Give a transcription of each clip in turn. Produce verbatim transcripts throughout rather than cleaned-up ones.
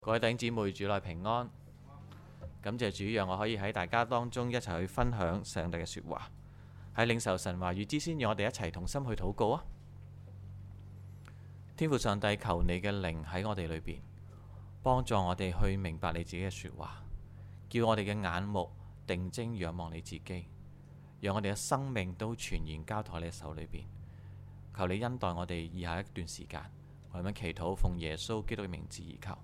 各位弟兄姊妹，主內平安。感謝主，讓我可以喺大家當中一齊去分享上帝嘅說話。喺領受神話語之先，讓我哋一齊同心去禱告啊！天父上帝，求你嘅靈喺我哋裏邊，幫助我哋去明白你自己嘅說話，叫我哋嘅眼目定睛仰望你自己，讓我哋嘅生命都全然交託喺你手裏邊。求你恩待我哋以下一段時間，我咁樣祈禱，奉耶穌基督嘅名字而求。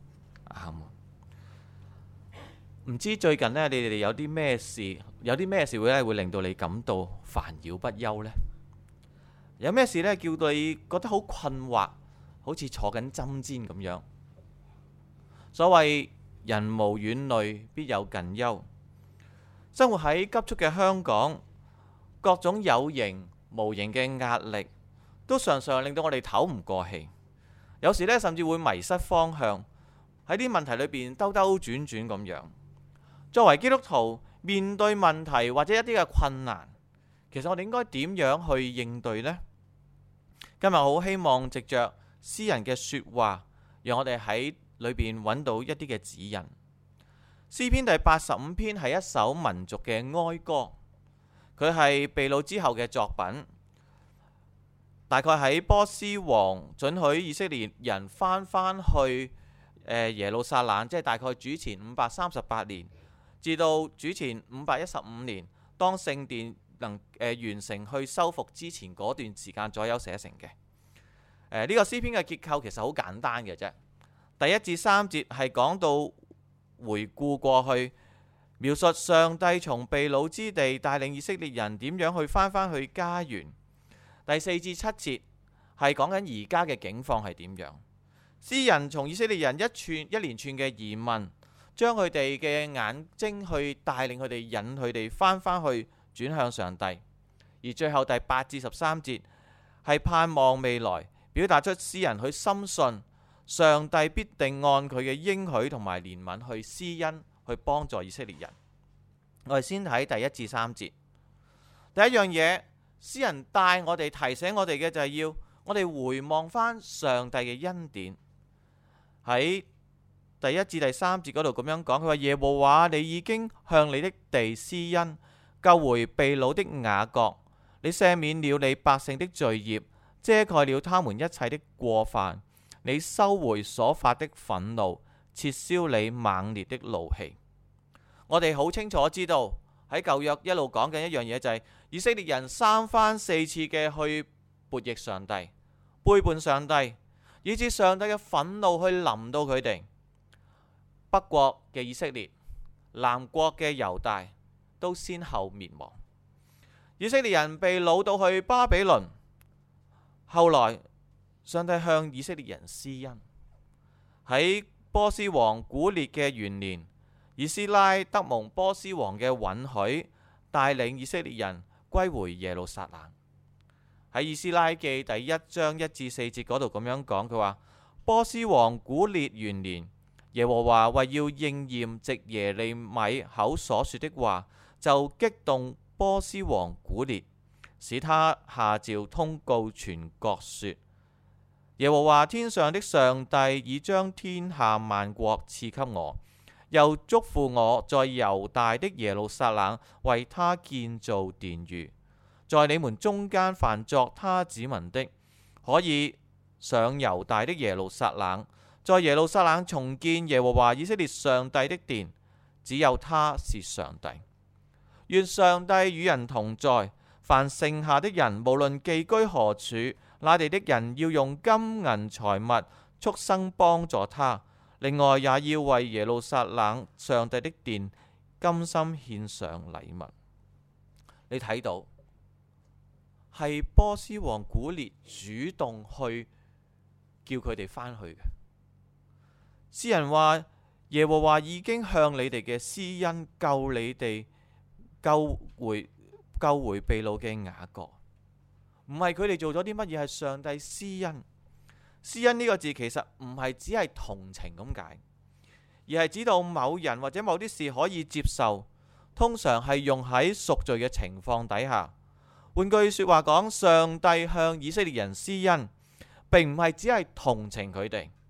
唔知最近呢，你哋有啲咩事，有啲咩事會咧會令到你感到煩擾不休呢？有咩事呢，叫到你覺得好困惑，好似坐緊針氈咁樣？所謂人無遠慮，必有近憂。生活喺急速嘅香港，各種有形無形嘅壓力，都常常令到我哋唞唔過氣。有時呢，甚至會迷失方向。喺啲問題裏邊兜兜轉轉咁樣，作為基督徒面對問題或者一啲嘅困難，其實我哋應該點樣去應對呢？今日好希望藉着詩人嘅說話，讓我哋喺裏邊揾到一啲嘅指引。詩篇第八十五篇係一首民族嘅哀歌，佢係被擄之後嘅作品，大概喺波斯王准許以色列人翻返去耶路撒冷，即係大概主前五百三十八年至到主前五百一十五年，當聖殿能誒、呃、完成去修復之前嗰段時間左右寫成嘅。呢、呃這個詩篇嘅結構其實好簡單嘅啫。第一至三節係講到回顧過去，描述上帝從被擄之地帶領以色列人點樣去翻返去家園。第四至七節係講緊而家嘅境況係點樣。詩人從以色列人一串一連串嘅疑問，將佢哋嘅眼睛去帶領佢哋，引佢哋翻返去轉向上帝。而最後第八至十三節係盼望未來，表達出詩人去深信上帝必定按佢嘅應許同埋憐憫去施恩，去幫助以色列人。我哋先睇第一至三節。第一樣嘢，詩人帶我哋提醒我哋嘅就係要我哋回望翻上帝嘅恩典。喺第一至第三節嗰度咁樣講，佢話耶和華，你已經向你的地施恩，救回被擄的雅各，你赦免了你百姓的罪孽，遮蓋了他們一切的過犯，你收回所發的憤怒，撤銷你猛烈的怒氣。我哋好清楚知道喺舊約一路講緊一樣嘢，就係以色列人三番四次嘅去悖逆上帝，背叛上帝，以致上帝嘅憤怒去臨到佢哋。北國嘅以色列、南國嘅猶大都先後滅亡。以色列人被擄到去巴比倫，後來上帝向以色列人施恩。喺波斯王古列嘅元年，以斯拉得蒙波斯王嘅允許，帶領以色列人歸回耶路撒冷。喺以斯拉記第一章一至四節嗰度咁樣講，佢話波斯王古列元年，耶和華為要應驗藉耶利米口所說的話，就激動波斯王古列，使他下詔通告全國說：耶和華天上的上帝已將天下萬國賜給我，又囑咐我在猶大的耶路撒冷為他建造殿宇。在你們中間凡作他子民的，可以上猶大的耶路撒冷，在耶路撒冷重建耶和華以色列上帝的殿，只有他是上帝。願上帝與人同在，凡剩下的人，無論寄居何處，那地的人要用金銀財物畜生幫助他。另外也要為耶路撒冷上帝的殿甘心獻上禮物。你睇到係波斯王古列主動去叫佢哋返去嘅。詩人話耶和華已經向你哋嘅施恩，救你哋救回救回被擄嘅雅各。唔係佢哋做咗啲乜嘢，係上帝施恩。施恩呢個字其實唔係只係同情咁解，而係指到某人或者某啲事可以接受，通常係用喺贖罪嘅情況底下。換句說話講，上帝向以色列人施恩，並唔係只係同情佢哋，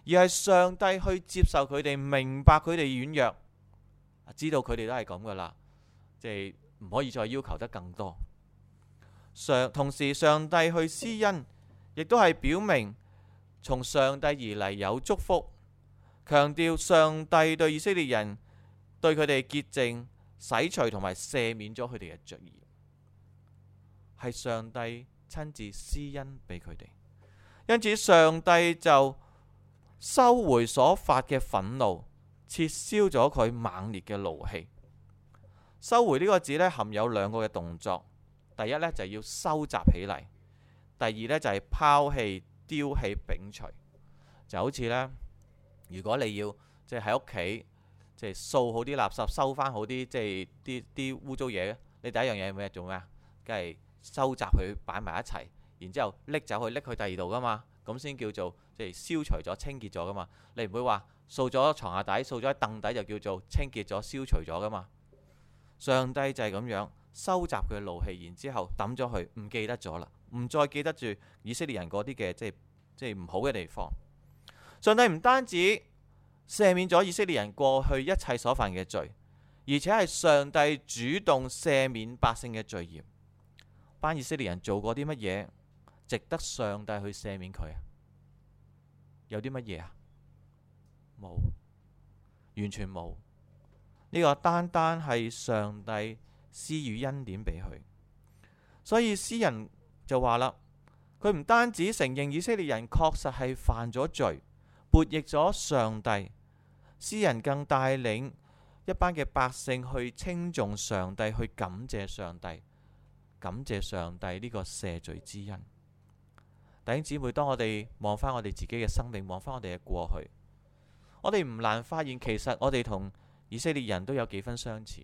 而係上帝去接受佢哋，明白佢哋軟弱，知道佢哋都係咁噶啦，即係唔可以再要求得更多。上同時上帝去施恩，亦都係表明從上帝而嚟有祝福，強調上帝對以色列人對佢哋潔淨、洗除同埋赦免咗佢哋嘅罪孽，係上帝親自施恩俾佢哋。因此上帝就收回所發嘅憤怒，撤銷咗佢猛烈嘅怒氣。收回呢個字呢，含有兩個嘅動作，第一呢，就係要收集起嚟，第二呢，就係拋棄、丟棄、摒除。就好似呢，如果你要即係喺屋企即係掃好啲垃圾，收翻好啲即係啲啲污糟嘢，你第一樣嘢咩做咩啊？梗係收集佢擺埋一齊，然之後拎走去拎去第二度噶嘛，咁先叫做即係消除咗、清潔咗噶嘛。你唔會話掃咗床下底、掃咗喺凳底就叫做清潔咗、消除咗噶嘛。上帝就係咁樣收集佢嘅怒氣，然之後抌咗佢，唔記得咗啦，唔再記得住以色列人嗰啲嘅即係即係唔好嘅地方。上帝唔單止赦免咗以色列人過去一切所犯嘅罪，而且係上帝主動赦免百姓嘅罪孽。班以色列人做過啲乜嘢值得上帝去赦免佢啊？有啲乜嘢啊？冇，完全冇。呢個單單係上帝施予恩典俾佢。所以詩人就話啦，佢唔單止承認以色列人確實係犯咗罪，悖逆咗上帝，詩人更帶領一班嘅百姓去稱頌上帝，去感謝上帝，感謝上帝呢個赦罪之恩。弟兄姊妹，當我哋望翻我哋自己嘅生命，望翻我哋嘅過去，我哋唔難發現，其實我哋同以色列人都有幾分相似。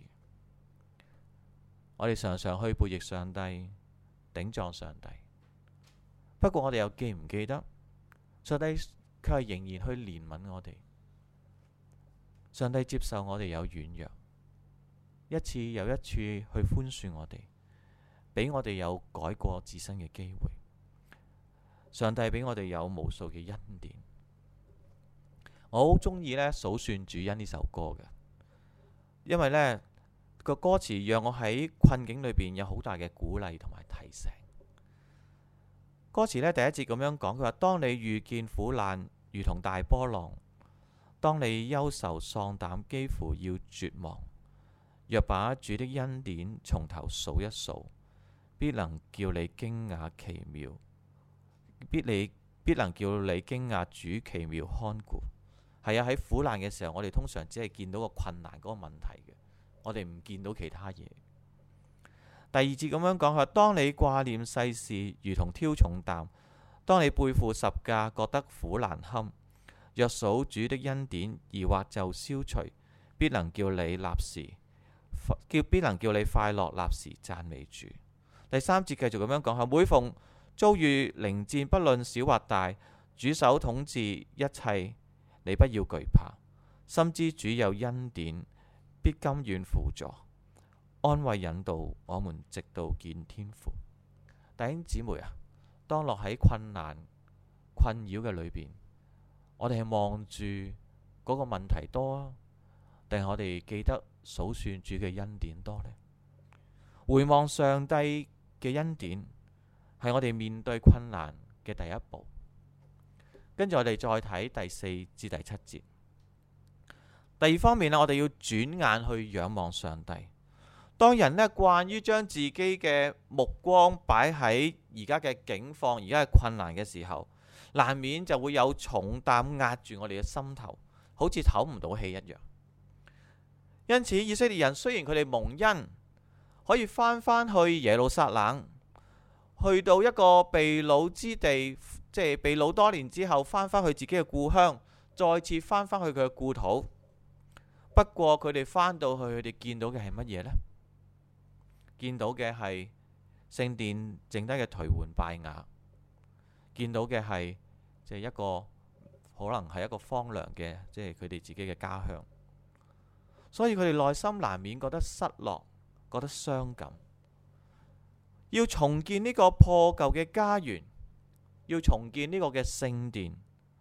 我哋常常去悖逆上帝，頂撞上帝。不過我哋又記唔記得，上帝佢係仍然去憐憫我哋。上帝接受我哋有軟弱，一次又一次去寬恕我哋，俾我哋有改過自身嘅機會。上帝俾我哋有無數嘅恩典。我好中意呢數算主恩呢首歌嘅，因為呢個歌詞讓我喺困境裏邊有好大嘅鼓勵同埋提醒。歌詞呢第一節咁樣講，佢話：當你遇見苦難如同大波浪，當你憂愁喪膽幾乎要絕望，若把主的恩典從頭數一數，必能叫你驚訝奇妙，必你必能叫你驚訝主奇妙看顧。係啊，喺苦難嘅時候，我哋通常只係見到個困難嗰個問題嘅，我哋唔見到其他嘢。第二節咁樣講，佢話：當你掛念世事如同挑重擔，當你背負十架覺得苦難堪，若數主的恩典，疑惑就消除，必能叫你立時叫必能叫你快樂，立時讚美主。第三節繼續咁樣講，係每逢遭遇靈戰，不論小或大，主手統治一切，你不要懼怕，深知主有恩典，必甘願輔助，安慰引導我們，直到見天父。弟兄姊妹啊，當落喺困難困擾嘅裏邊，我哋係望住嗰個問題多啊，定係我哋記得數算主嘅恩典多呢？回望上帝嘅恩典，係我哋面對困難嘅第一步。跟住我哋再睇第四至第七節。第二方面呢，我哋要轉眼去仰望上帝。當人呢慣於將自己嘅目光擺喺而家嘅境況、而家嘅困難嘅時候，難免就會有重擔壓住我哋嘅心頭，好似唞唔到氣一樣。因此，以色列人雖然佢哋蒙恩，可以翻返去耶路撒冷，去到一個被擄之地，即係被擄多年之後，翻返去自己嘅故鄉，再次翻返去佢嘅故土。不過佢哋翻到去，佢哋見到嘅係乜嘢呢？見到嘅係聖殿剩低嘅頹垣敗瓦，見到嘅係即係一個可能係一個荒涼嘅，即係佢哋自己嘅家鄉。所以佢哋內心難免覺得失落，覺得傷感。要重建呢個破舊嘅家園，要重建呢個嘅聖殿，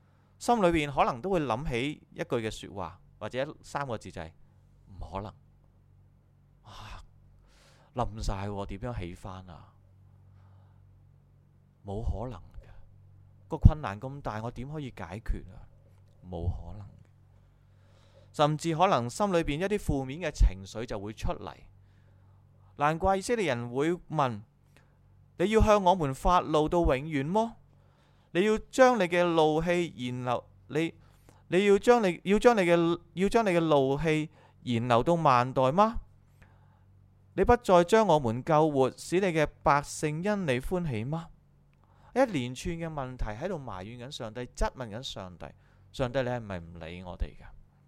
心裏邊可能都會諗起一句嘅説話，或者三個字就係唔可能。啊，冧晒喎，點樣起返啊？冇可能嘅，個困難咁大，我點可以解決啊？冇可能。甚至可能心裏邊一啲負面嘅情緒就會出嚟。難怪以色列人會問：你要向我們發怒到永遠麼？你要將你嘅怒氣燃流，你你要將你要將你嘅要將你嘅怒氣燃流到萬代嗎？你不再將我們救活，使你嘅百姓因你歡喜嗎？一連串嘅問題喺度埋怨緊上帝，質問緊上帝：上帝，你係咪唔理我哋㗎？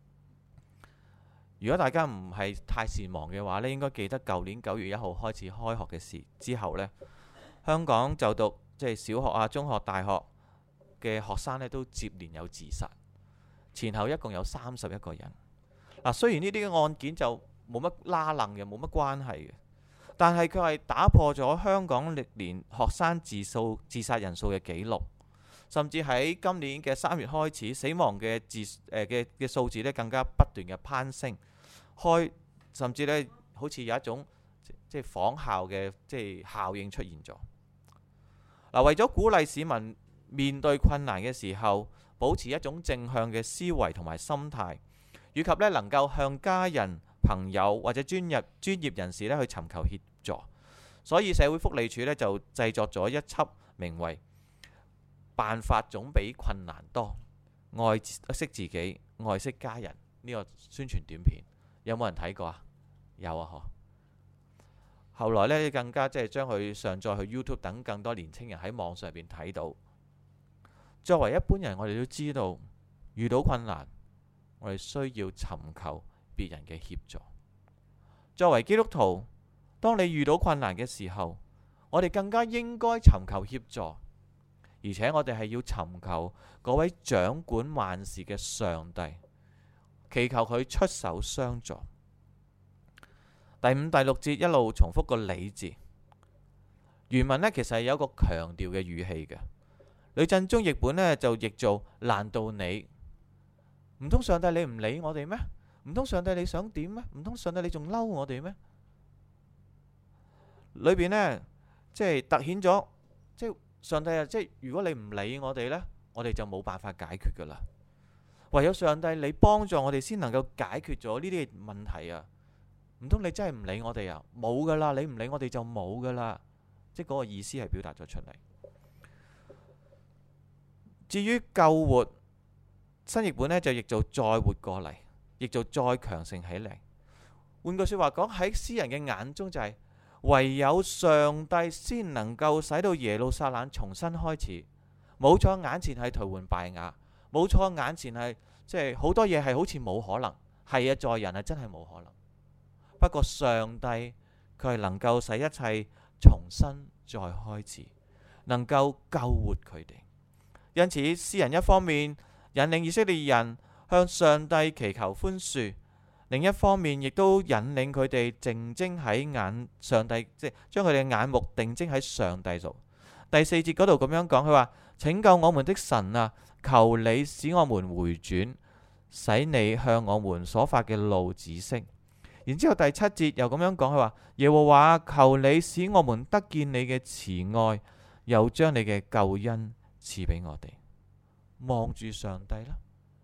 如果大家唔係太善忘嘅話呢，應該記得舊年九月一號開始開學嘅事之後呢，香港就讀即係小學啊、中學、大學嘅學生呢都接連有自殺，前後一共有三十一個人。嗱，雖然呢啲嘅案件就冇乜拉楞嘅，冇乜關係嘅，但係佢係打破咗香港歷年學生自數自殺人數嘅紀錄，甚至喺今年嘅三月開始，死亡嘅自誒嘅嘅數字呢更加不斷嘅攀升，開甚至呢好似有一種即係仿效嘅即係效應出現咗。嗱，為咗鼓勵市民面對困難嘅時候，保持一種正向嘅思維同埋心態，以及呢能夠向家人、朋友或者專業專業人士呢去尋求協助，所以社會福利署呢就製作咗一輯名為《辦法總比困難多：愛惜自己、愛惜家人》呢個宣傳短片，有冇人睇過啊？有啊，嗬。後來呢，更加即係將佢上載去 YouTube 等更多年青人喺網上邊睇到。作為一般人，我哋都知道遇到困難，我哋需要尋求別人嘅協助。作為基督徒，當你遇到困難嘅時候，我哋更加應該尋求協助，而且我哋係要尋求嗰位掌管萬事嘅上帝，祈求佢出手相助。第五、第六節一路重複個你字，原文呢其實係有一個強調嘅語氣嘅。呂振中譯本呢就譯做：難道你唔通上帝你唔理我哋咩？唔通上帝你想點咩？唔通上帝你仲嬲我哋咩？裏邊呢即係凸顯咗，即係上帝啊！即係如果你唔理我哋呢，我哋就冇辦法解決噶啦。唯有上帝你幫助我哋，先能夠解決咗呢啲問題啊！唔通你真係唔理我哋啊？冇噶啦，你唔理我哋就冇噶啦。即係嗰個意思係表達咗出嚟。至於救活，新譯本呢就譯做再活過嚟，譯做再強盛起嚟。換句說話講，喺詩人嘅眼中就係、是、唯有上帝先能夠使到耶路撒冷重新開始。冇錯，眼前係頹垣敗瓦，冇錯，眼前係即係好多嘢係好似冇可能。係啊，在人係真係冇可能。不過上帝佢係能夠使一切重新再開始，能夠救活佢哋。因此，詩人一方面引領以色列人向上帝祈求寬恕，另一方面亦都引領佢哋定睛喺眼上帝，即係將佢哋嘅眼目定睛喺上帝度。第四節嗰度咁樣講，佢話：拯救我們的神啊，求你使我們回轉，使你向我們所發嘅怒止息。然之後第七節又咁樣講，佢話：耶和華，求你使我們得見你嘅慈愛，又將你嘅救恩賜俾我哋。望住上帝啦，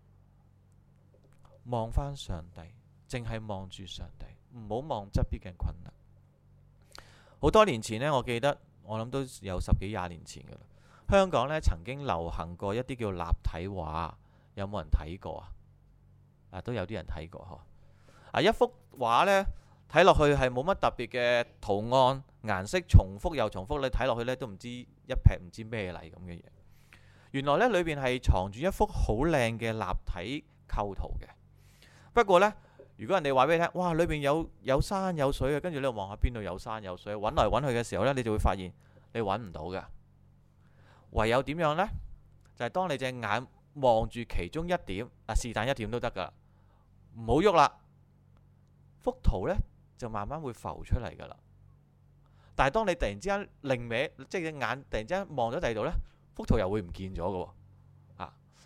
望翻上帝，淨係望住上帝，唔好望側邊嘅困難。好多年前呢，我記得我諗都有十幾廿年前噶啦。香港呢曾經流行過一啲叫立體畫，有冇人睇過啊？啊，都有啲人睇過嗬。啊，一幅畫呢睇落去係冇乜特別嘅圖案，顏色重複又重複，你睇落去呢都唔知一撇唔知咩嚟咁嘅嘢。原來呢裏邊係藏住一幅好靚嘅立體構圖嘅。不過呢，如果人哋話俾你聽，哇，裏邊有有山有水嘅，跟住你望下邊度有山有水，揾來揾去嘅時候呢，你就會發現你揾唔到㗎。唯有點樣呢？就係當你隻眼望住其中一點，啊，是但一點都得噶，唔好喐啦，幅圖呢就慢慢會浮出嚟噶啦。但係當你突然之間擰歪，即係隻眼突然之間望咗第二度呢，幅圖又會唔見咗噶喎。啊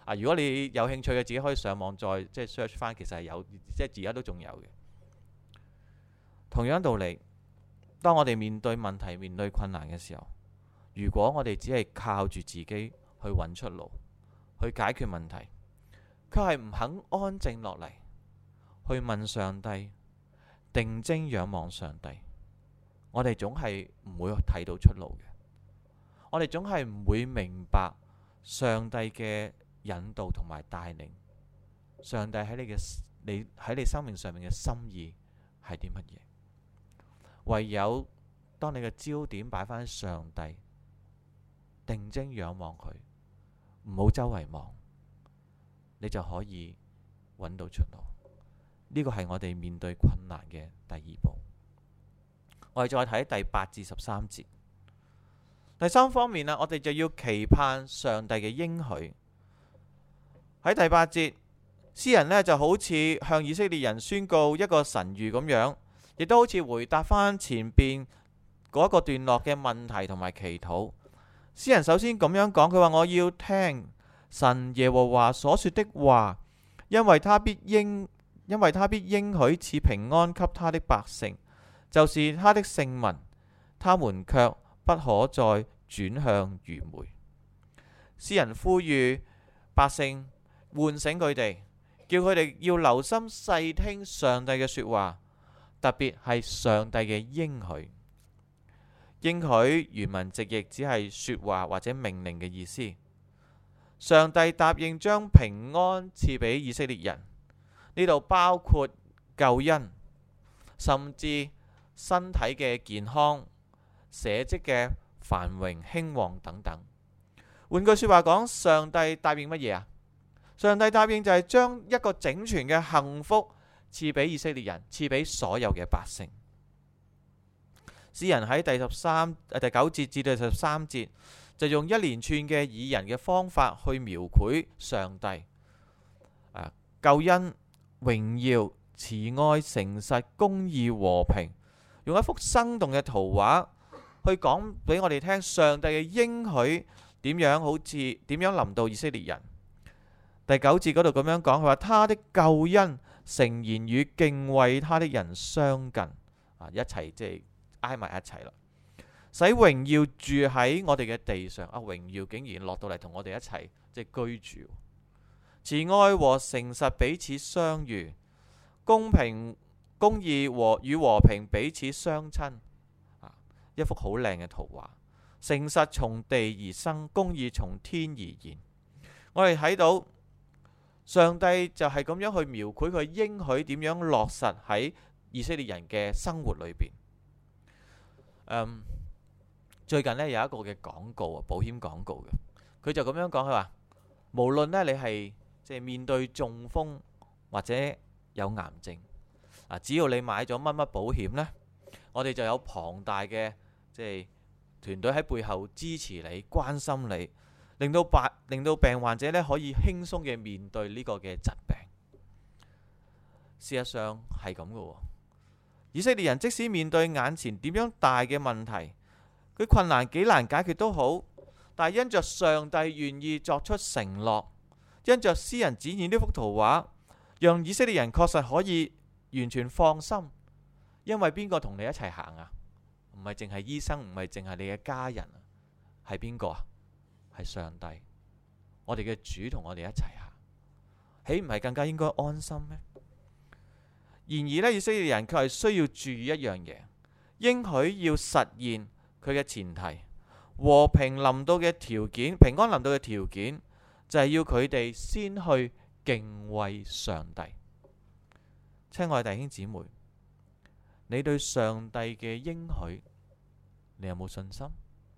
啊，如果你有興趣嘅，自己可以上網再即係 search 翻，其實係有，即係而家都仲有嘅。同樣道理，當我哋面對問題、面對困難嘅時候，如果我哋只係靠住自己去揾出路、去解決問題，佢係唔肯安靜落嚟去問上帝、定睛仰望上帝，我哋總係唔會睇到出路嘅。我哋總係唔會明白上帝嘅引導同埋帶領，上帝喺你嘅你喺你生命上面嘅心意係啲乜嘢？唯有當你嘅焦點擺返喺上帝，定睛仰望佢，唔好周圍望，你就可以揾到出路。呢個係我哋面對困難嘅第二步。我哋再睇第八至十三節。第三方面啦，我哋就要期盼上帝嘅應許。喺第八節，詩人呢就好似向以色列人宣告一個神諭咁樣，亦都好似回答翻前邊嗰個段落嘅問題同埋祈禱。詩人首先咁樣講，佢話我要聽神耶和華所說的話，因為他必應因為他必應許賜平安給他的百姓，就是他的聖民，他們卻不可再轉向愚昧。詩人呼籲百姓喚醒佢哋，叫佢哋要留心細聽上帝嘅說話，特別係上帝嘅應許。應許原文直譯只係說話或者命令嘅意思。上帝答應將平安賜俾以色列人，呢度包括救恩，甚至身體嘅健康、社稷嘅繁榮興旺等等。換句說話講，上帝答應乜嘢啊？上帝答應就係將一個整全嘅幸福賜俾以色列人，賜俾所有嘅百姓。詩人喺第十三、第九節至第十三節就用一連串嘅擬人嘅方法去描繪上帝、啊、救恩、榮耀、慈愛、誠實、公義、和平，用一幅生動嘅圖畫去講俾我哋聽上帝嘅應許點樣好似點樣臨到以色列人。第九節嗰度咁樣講，佢話他的救恩誠然與敬畏他的人相近，啊，一齊即係挨埋一齊啦，使榮耀住喺我哋嘅地上。啊，榮耀竟然落到嚟同我哋一齊即係居住。慈愛和誠實彼此相遇，公平公義和與和平彼此相親。啊，一幅好靚嘅圖畫。誠實從地而生，公義從天而現。我哋睇到上帝就係咁樣去描繪佢應許點樣落實喺以色列人嘅生活裏邊。Um, 最近呢有一個嘅廣告啊，保險廣告嘅，佢就咁樣講，佢話無論呢你係即係面對中風或者有癌症，啊，只要你買咗乜乜保險呢，我哋就有龐大嘅即係團隊喺背後支持你、關心你，令到白令到病患者呢可以輕鬆嘅面對呢個嘅疾病。事實上係咁嘅。以色列人即使面對眼前點樣大嘅問題，佢困難幾難解決都好，但係因着上帝願意作出承諾，因着詩人展現呢幅圖畫，讓以色列人確實可以完全放心。因為邊個同你一齊行啊？唔係淨係醫生，唔係淨係你嘅家人啊，係邊個啊？係上帝，我哋嘅主同我哋一齊行，豈唔係更加應該安心咩？然而呢，以色列人佢係需要注意一樣嘢，應許要實現佢嘅前提，和平臨到嘅條件，平安臨到嘅條件就係要佢哋先去敬畏上帝。親愛弟兄姊妹，你對上帝嘅應許，你有冇信心？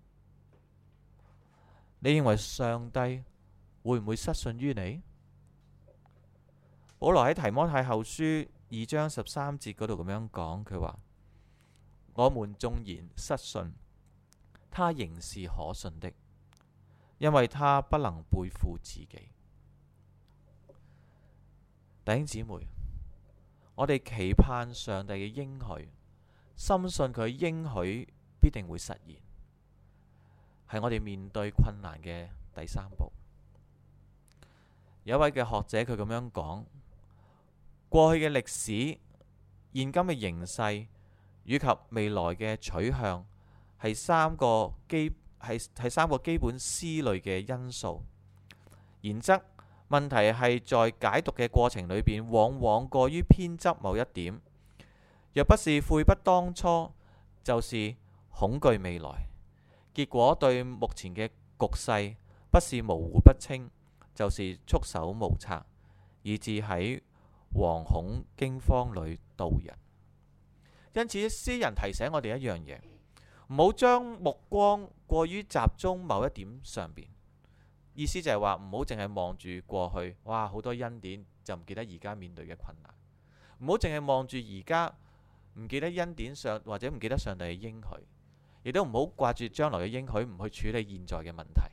你認為上帝會唔會失信於你？保羅喺提摩太後書二章十三節嗰度咁樣講，佢話：我們縱然失信，他仍是可信的，因為他不能背負自己。弟兄姊妹，我哋期盼上帝嘅應許，深信佢應許必定會實現，係我哋面對困難嘅第三步。 有一位嘅學者佢咁樣講：過去嘅歷史、現今嘅形勢以及未來嘅取向，係三個基係係三個基本思慮嘅因素。然則問題係在解讀嘅過程裏邊，往往過於偏執某一點。若不是悔不當初，就是恐懼未來。結果對目前嘅局勢，不是模糊不清，就是束手無策，以致喺惶恐驚慌裏度日。因此，詩人提醒我哋一樣嘢，唔好將目光過於集中某一點上邊。意思就係話，唔好淨係望住過去，哇，好多恩典，就唔記得而家面對嘅困難。唔好淨係望住而家，唔記得恩典上，或者唔記得上帝嘅應許，亦都唔好掛住將來嘅應許，唔去處理現在嘅問題。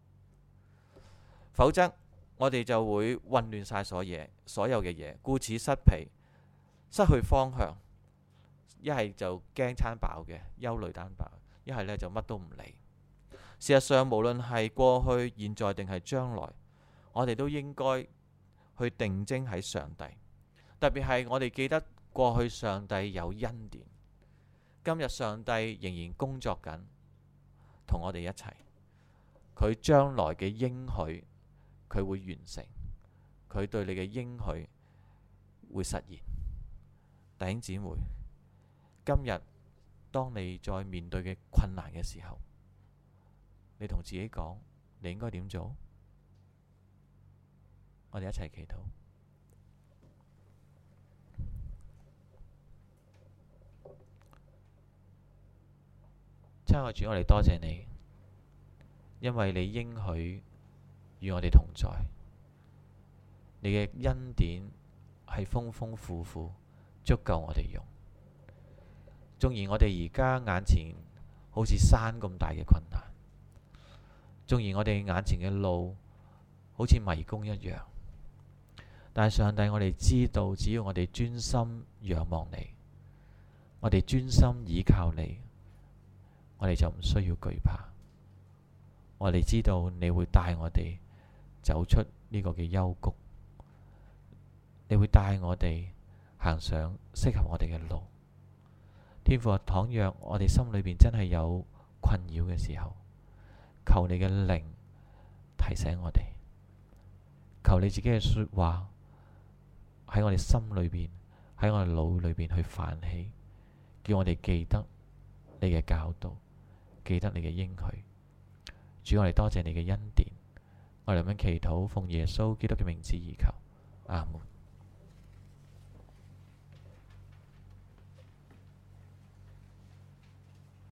否則我哋就會混亂晒所嘢，所有嘅嘢，顧此失彼，失去方向。一係就驚餐飽嘅，憂慮單薄；一係呢就乜都唔理。事實上，無論係過去、現在定係將來，我哋都應該去定睛喺上帝。特別係我哋記得過去上帝有恩典，今日上帝仍然工作緊，同我哋一齊。佢將來嘅應許，佢會完成，佢對你嘅應許會實現。弟兄姊妹，今日當你在面對嘅困難嘅時候，你同自己講，你應該點做？我哋一齊祈禱。親愛主，我哋多謝你，因為你應許與我哋同在，你嘅恩典係豐豐富富，足夠我哋用。縱然我哋而家眼前好似山咁大嘅困難，縱然我哋眼前嘅路好似迷宮一樣，但係上帝，我哋知道，只要我哋專心仰望你，我哋專心倚靠你，我哋就唔需要懼怕。我哋知道你會帶我哋走出呢個嘅幽谷，你會帶我哋行上適合我哋嘅路。天父，倘若我哋心裏邊真係有困擾嘅時候，求你嘅靈提醒我哋，求你自己嘅說話喺我哋心裏邊，喺我哋腦裏邊去泛起，叫我哋記得你嘅教導，記得你嘅應許。主，我哋多謝你嘅恩典，我哋咁樣祈禱，奉耶穌基督嘅名字而求，阿門。